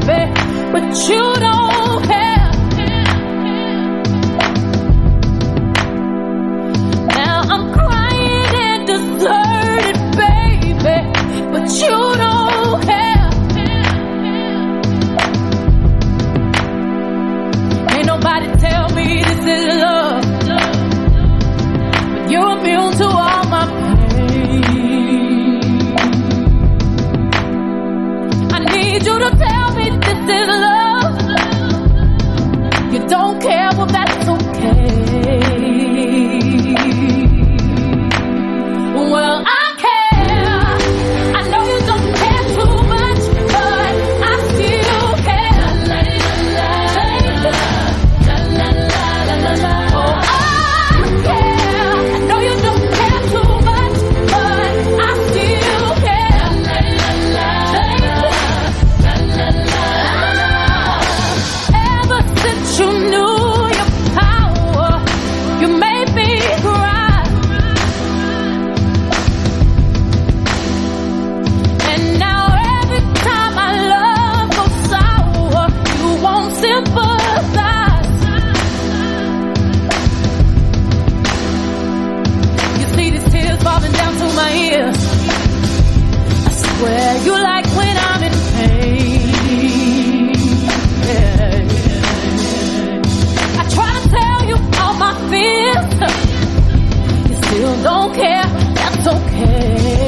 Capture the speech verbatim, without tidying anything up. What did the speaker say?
baby, but you don't care. Now I'm crying and deserted, baby, but you don't care. Ain't nobody tell me this is love, but you're immune to all my pain. I need you to tell me this is love. You don't care, well that's okay. Well, I care. I know you don't care too much, but I still care. Oh, I care. I know you don't care too much, but I still care. Ever since you knew your power, you made me cry. And now every time my love goes sour, you won't sympathize. You see these tears falling down to my ears. I swear you like when I'm in pain. Yeah. I try to tell you all my fears. You still don't care, that's okay.